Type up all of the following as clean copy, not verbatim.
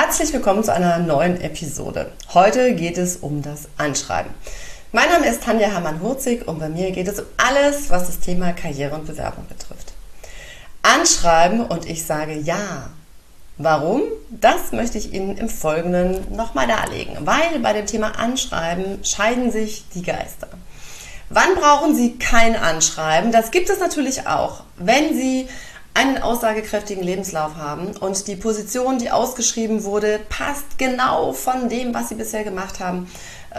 Herzlich willkommen zu einer neuen Episode. Heute geht es um das Anschreiben. Mein Name ist Tanja Hermann-Hurzig und bei mir geht es um alles, was das Thema Karriere und Bewerbung betrifft. Anschreiben und ich sage ja. Warum? Das möchte ich Ihnen im Folgenden nochmal darlegen, weil bei dem Thema Anschreiben scheiden sich die Geister. Wann brauchen Sie kein Anschreiben? Das gibt es natürlich auch, wenn Sie einen aussagekräftigen Lebenslauf haben und die Position, die ausgeschrieben wurde, passt genau von dem, was Sie bisher gemacht haben,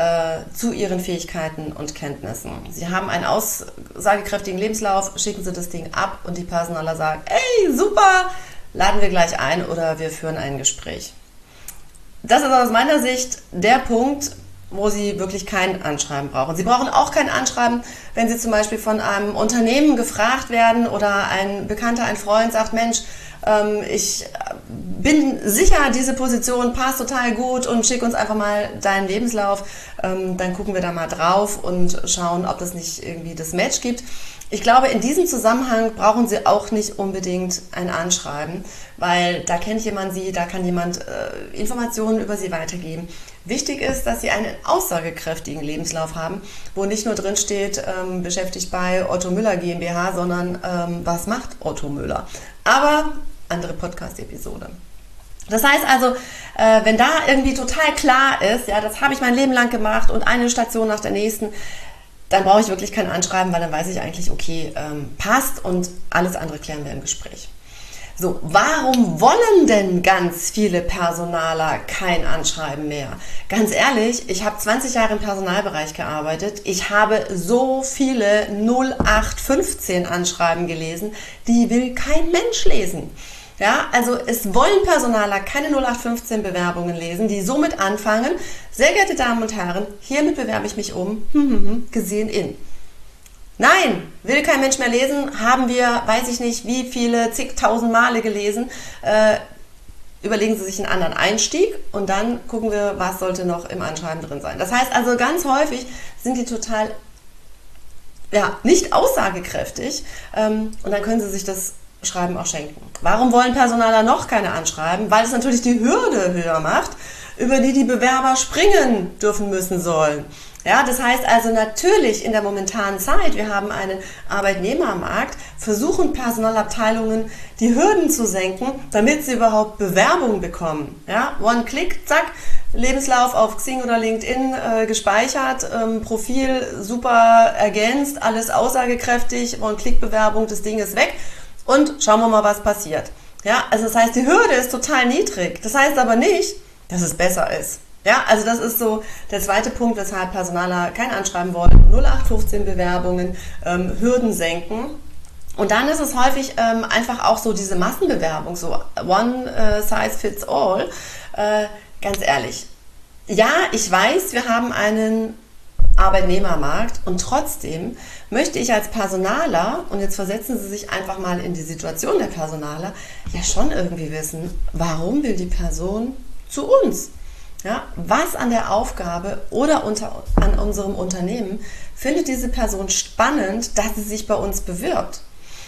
zu Ihren Fähigkeiten und Kenntnissen. Sie haben einen aussagekräftigen Lebenslauf, schicken Sie das Ding ab und die Personaler sagen, ey, super, laden wir gleich ein oder wir führen ein Gespräch. Das ist aus meiner Sicht der Punkt, wo Sie wirklich kein Anschreiben brauchen. Sie brauchen auch kein Anschreiben, wenn Sie zum Beispiel von einem Unternehmen gefragt werden oder ein Bekannter, ein Freund sagt, Mensch, ich bin sicher, diese Position passt total gut und schick uns einfach mal deinen Lebenslauf. Dann gucken wir da mal drauf und schauen, ob es nicht irgendwie das Match gibt. Ich glaube, in diesem Zusammenhang brauchen Sie auch nicht unbedingt ein Anschreiben, weil da kennt jemand Sie, da kann jemand Informationen über Sie weitergeben. Wichtig ist, dass Sie einen aussagekräftigen Lebenslauf haben, wo nicht nur drin steht, beschäftigt bei Otto Müller GmbH, sondern was macht Otto Müller? Aber andere Podcast-Episode. Das heißt also, wenn da irgendwie total klar ist, ja, das habe ich mein Leben lang gemacht und eine Station nach der nächsten, dann brauche ich wirklich kein Anschreiben, weil dann weiß ich eigentlich, okay, passt und alles andere klären wir im Gespräch. So, warum wollen denn ganz viele Personaler kein Anschreiben mehr? Ganz ehrlich, ich habe 20 Jahre im Personalbereich gearbeitet. Ich habe so viele 0815 Anschreiben gelesen, die will kein Mensch lesen. Ja, also es wollen Personaler keine 0815 Bewerbungen lesen, die somit anfangen, sehr geehrte Damen und Herren, hiermit bewerbe ich mich um, gesehen in. Nein, will kein Mensch mehr lesen, haben wir, weiß ich nicht, wie viele, zigtausend Male gelesen. Überlegen Sie sich einen anderen Einstieg und dann gucken wir, was sollte noch im Anschreiben drin sein. Das heißt also, ganz häufig sind die total nicht aussagekräftig und dann können Sie sich das Schreiben auch schenken. Warum wollen Personaler noch keine Anschreiben? Weil es natürlich die Hürde höher macht, über die die Bewerber springen dürfen müssen sollen. Ja, das heißt also natürlich in der momentanen Zeit, wir haben einen Arbeitnehmermarkt, versuchen Personalabteilungen die Hürden zu senken, damit sie überhaupt Bewerbungen bekommen. Ja, One-Click, zack, Lebenslauf auf Xing oder LinkedIn gespeichert, Profil super ergänzt, alles aussagekräftig, One-Click-Bewerbung, das Ding ist weg und schauen wir mal, was passiert. Ja, also das heißt, die Hürde ist total niedrig. Das heißt aber nicht, dass es besser ist. Ja, also das ist so der zweite Punkt, weshalb Personaler kein Anschreiben wollen. 0815 Bewerbungen, Hürden senken. Und dann ist es häufig einfach auch so diese Massenbewerbung, so one size fits all. Ganz ehrlich, ja, ich weiß, wir haben einen Arbeitnehmermarkt und trotzdem möchte ich als Personaler, und jetzt versetzen Sie sich einfach mal in die Situation der Personaler, ja schon irgendwie wissen, warum will die Person zu uns? Ja, was an der Aufgabe oder an unserem Unternehmen findet diese Person spannend, dass sie sich bei uns bewirbt?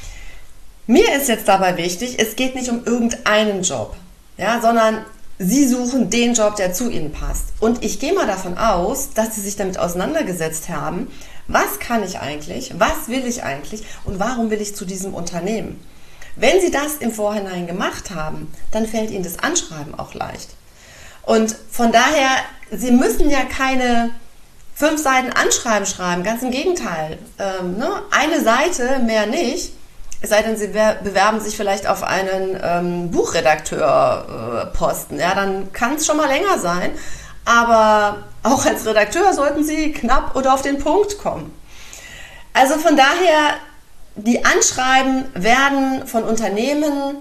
Mir ist jetzt dabei wichtig, es geht nicht um irgendeinen Job, ja, sondern Sie suchen den Job, der zu Ihnen passt. Und ich gehe mal davon aus, dass Sie sich damit auseinandergesetzt haben, was kann ich eigentlich, was will ich eigentlich und warum will ich zu diesem Unternehmen? Wenn Sie das im Vorhinein gemacht haben, dann fällt Ihnen das Anschreiben auch leicht. Und von daher, Sie müssen ja keine 5 Seiten Anschreiben schreiben, ganz im Gegenteil. Eine Seite, mehr nicht, es sei denn, Sie bewerben sich vielleicht auf einen Buchredakteur-Posten. Ja, dann kann es schon mal länger sein, aber auch als Redakteur sollten Sie knapp oder auf den Punkt kommen. Also von daher, die Anschreiben werden von Unternehmen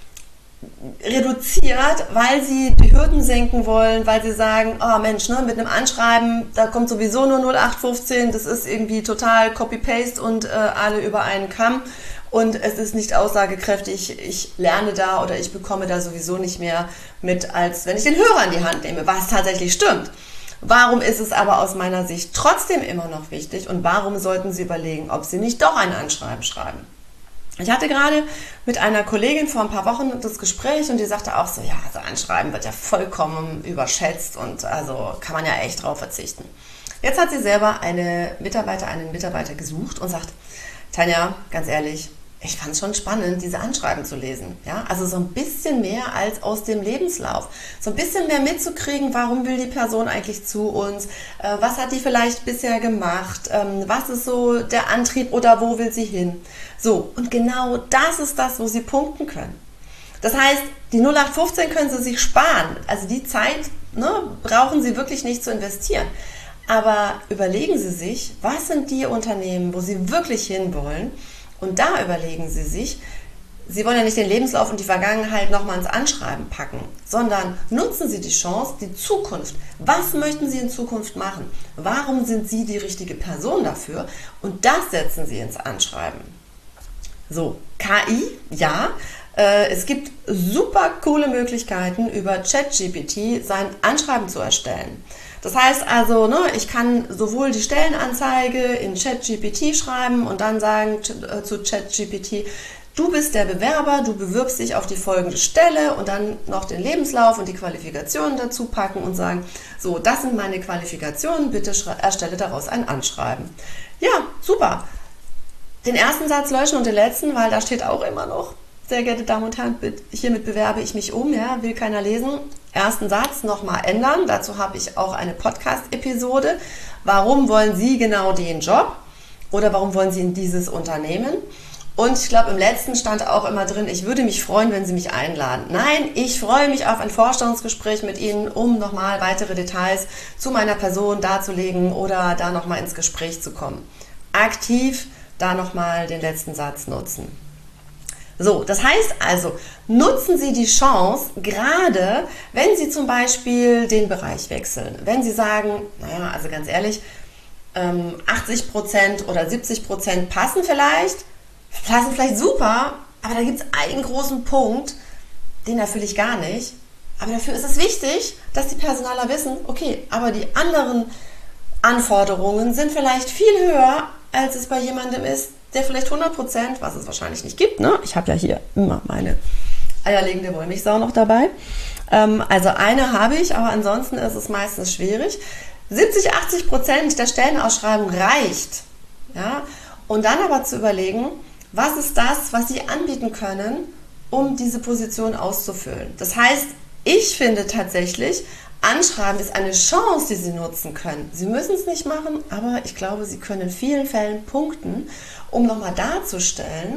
reduziert, weil sie die Hürden senken wollen, weil sie sagen, oh Mensch, mit einem Anschreiben, da kommt sowieso nur 0815, das ist irgendwie total Copy-Paste und alle über einen Kamm und es ist nicht aussagekräftig, ich lerne da oder ich bekomme da sowieso nicht mehr mit, als wenn ich den Hörer in die Hand nehme, was tatsächlich stimmt. Warum ist es aber aus meiner Sicht trotzdem immer noch wichtig und warum sollten Sie überlegen, ob Sie nicht doch ein Anschreiben schreiben? Ich hatte gerade mit einer Kollegin vor ein paar Wochen das Gespräch und die sagte auch so, ja, also Anschreiben wird ja vollkommen überschätzt und also kann man ja echt drauf verzichten. Jetzt hat sie selber einen Mitarbeiter gesucht und sagt, Tanja, ganz ehrlich, ich fand es schon spannend, diese Anschreiben zu lesen. Ja? Also so ein bisschen mehr als aus dem Lebenslauf. So ein bisschen mehr mitzukriegen, warum will die Person eigentlich zu uns? Was hat die vielleicht bisher gemacht? Was ist so der Antrieb oder wo will sie hin? So, und genau das ist das, wo Sie punkten können. Das heißt, die 0815 können Sie sich sparen. Also die Zeit brauchen Sie wirklich nicht zu investieren. Aber überlegen Sie sich, was sind die Unternehmen, wo Sie wirklich hinwollen? Und da überlegen Sie sich, Sie wollen ja nicht den Lebenslauf und die Vergangenheit nochmal ins Anschreiben packen, sondern nutzen Sie die Chance, die Zukunft. Was möchten Sie in Zukunft machen? Warum sind Sie die richtige Person dafür? Und das setzen Sie ins Anschreiben. So, KI, ja. Es gibt super coole Möglichkeiten, über ChatGPT sein Anschreiben zu erstellen. Das heißt also, ich kann sowohl die Stellenanzeige in ChatGPT schreiben und dann sagen zu ChatGPT, du bist der Bewerber, du bewirbst dich auf die folgende Stelle und dann noch den Lebenslauf und die Qualifikationen dazu packen und sagen, so, das sind meine Qualifikationen, bitte erstelle daraus ein Anschreiben. Ja, super. Den ersten Satz löschen und den letzten, weil da steht auch immer noch, sehr geehrte Damen und Herren, hiermit bewerbe ich mich um, ja, will keiner lesen. Ersten Satz nochmal ändern, dazu habe ich auch eine Podcast-Episode. Warum wollen Sie genau den Job oder warum wollen Sie in dieses Unternehmen? Und ich glaube, im letzten stand auch immer drin, ich würde mich freuen, wenn Sie mich einladen. Nein, ich freue mich auf ein Vorstellungsgespräch mit Ihnen, um nochmal weitere Details zu meiner Person darzulegen oder da nochmal ins Gespräch zu kommen. Aktiv da nochmal den letzten Satz nutzen. So, das heißt also, nutzen Sie die Chance, gerade wenn Sie zum Beispiel den Bereich wechseln. Wenn Sie sagen, naja, also ganz ehrlich, 80% oder 70% passen vielleicht super, aber da gibt es einen großen Punkt, den erfülle ich gar nicht. Aber dafür ist es wichtig, dass die Personaler wissen, okay, aber die anderen Anforderungen sind vielleicht viel höher, als es bei jemandem ist, der vielleicht 100%, was es wahrscheinlich nicht gibt, ich habe ja hier immer meine eierlegende Wollmilchsau noch dabei. Also eine habe ich, aber ansonsten ist es meistens schwierig. 70-80% der Stellenausschreibung reicht. Ja? Und dann aber zu überlegen, was ist das, was Sie anbieten können, um diese Position auszufüllen. Das heißt, ich finde tatsächlich, Anschreiben ist eine Chance, die Sie nutzen können. Sie müssen es nicht machen, aber ich glaube, Sie können in vielen Fällen punkten, um nochmal darzustellen,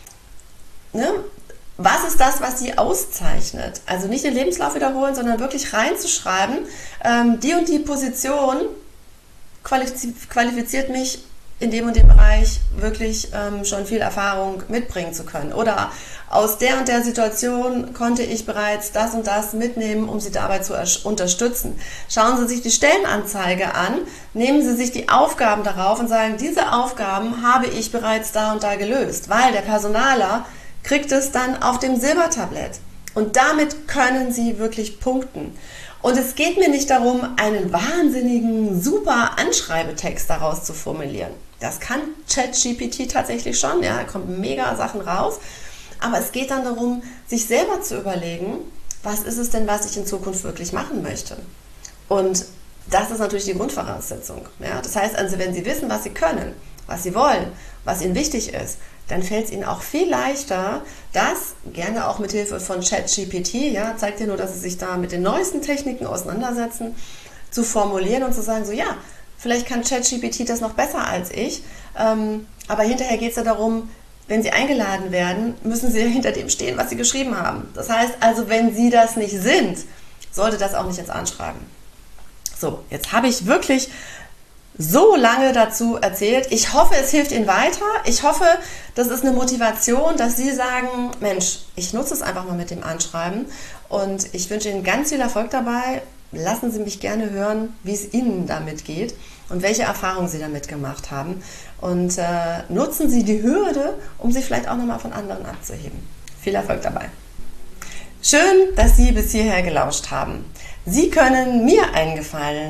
was ist das, was Sie auszeichnet. Also nicht den Lebenslauf wiederholen, sondern wirklich reinzuschreiben, die und die Position qualifiziert mich in dem und dem Bereich wirklich schon viel Erfahrung mitbringen zu können. Oder aus der und der Situation konnte ich bereits das und das mitnehmen, um Sie dabei zu unterstützen. Schauen Sie sich die Stellenanzeige an, nehmen Sie sich die Aufgaben darauf und sagen, diese Aufgaben habe ich bereits da und da gelöst, weil der Personaler kriegt es dann auf dem Silbertablett. Und damit können Sie wirklich punkten. Und es geht mir nicht darum, einen wahnsinnigen, super Anschreibetext daraus zu formulieren. Das kann ChatGPT tatsächlich schon, ja, da kommen mega Sachen raus. Aber es geht dann darum, sich selber zu überlegen, was ist es denn, was ich in Zukunft wirklich machen möchte. Und das ist natürlich die Grundvoraussetzung. Ja? Das heißt also, wenn Sie wissen, was Sie können, was Sie wollen, was Ihnen wichtig ist, dann fällt es Ihnen auch viel leichter, das gerne auch mit Hilfe von ChatGPT, ja, zeigt ja nur, dass Sie sich da mit den neuesten Techniken auseinandersetzen, zu formulieren und zu sagen, so ja, vielleicht kann ChatGPT das noch besser als ich, aber hinterher geht es ja darum, wenn Sie eingeladen werden, müssen Sie hinter dem stehen, was Sie geschrieben haben. Das heißt also, wenn Sie das nicht sind, sollte das auch nicht ins Anschreiben. So, jetzt habe ich wirklich so lange dazu erzählt. Ich hoffe, es hilft Ihnen weiter. Ich hoffe, das ist eine Motivation, dass Sie sagen, Mensch, ich nutze es einfach mal mit dem Anschreiben und ich wünsche Ihnen ganz viel Erfolg dabei. Lassen Sie mich gerne hören, wie es Ihnen damit geht und welche Erfahrungen Sie damit gemacht haben. Und nutzen Sie die Hürde, um sich vielleicht auch nochmal von anderen abzuheben. Viel Erfolg dabei. Schön, dass Sie bis hierher gelauscht haben. Sie können mir einen Gefallen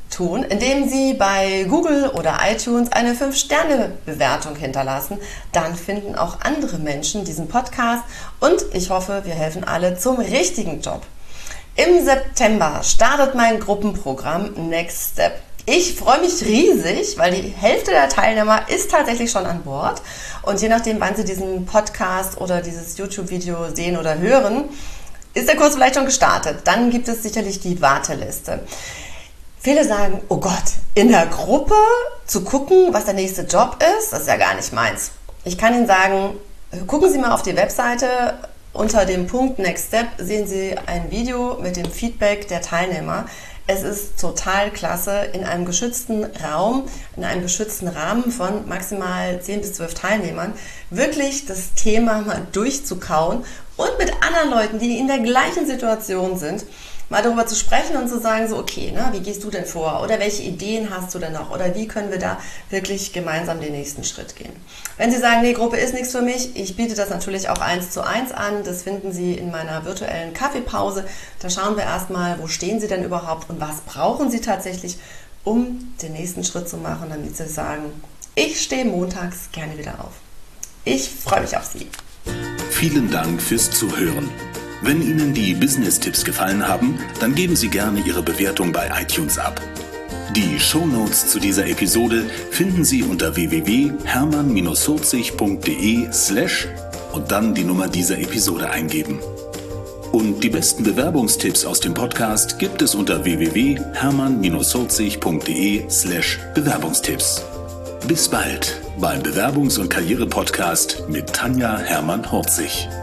tun, indem Sie bei Google oder iTunes eine 5-Sterne-Bewertung hinterlassen. Dann finden auch andere Menschen diesen Podcast und ich hoffe, wir helfen alle zum richtigen Job. Im September startet mein Gruppenprogramm Next Step. Ich freue mich riesig, weil die Hälfte der Teilnehmer ist tatsächlich schon an Bord. Und je nachdem, wann Sie diesen Podcast oder dieses YouTube-Video sehen oder hören, ist der Kurs vielleicht schon gestartet. Dann gibt es sicherlich die Warteliste. Viele sagen, oh Gott, in der Gruppe zu gucken, was der nächste Job ist, das ist ja gar nicht meins. Ich kann Ihnen sagen, gucken Sie mal auf die Webseite. Unter dem Punkt Next Step sehen Sie ein Video mit dem Feedback der Teilnehmer. Es ist total klasse, in einem geschützten Raum, in einem geschützten Rahmen von maximal 10 bis 12 Teilnehmern, wirklich das Thema mal durchzukauen und mit anderen Leuten, die in der gleichen Situation sind, mal darüber zu sprechen und zu sagen, so okay, wie gehst du denn vor? Oder welche Ideen hast du denn noch? Oder wie können wir da wirklich gemeinsam den nächsten Schritt gehen? Wenn Sie sagen, nee, Gruppe ist nichts für mich, ich biete das natürlich auch 1:1 an. Das finden Sie in meiner virtuellen Kaffeepause. Da schauen wir erstmal, wo stehen Sie denn überhaupt und was brauchen Sie tatsächlich, um den nächsten Schritt zu machen, damit Sie sagen, ich stehe montags gerne wieder auf. Ich freue mich auf Sie. Vielen Dank fürs Zuhören. Wenn Ihnen die Business-Tipps gefallen haben, dann geben Sie gerne Ihre Bewertung bei iTunes ab. Die Shownotes zu dieser Episode finden Sie unter www.hermann-40.de/ und dann die Nummer dieser Episode eingeben. Und die besten Bewerbungstipps aus dem Podcast gibt es unter www.hermann-40.de/Bewerbungstipps. Bis bald beim Bewerbungs- und Karriere-Podcast mit Tanja Hermann-Horzig.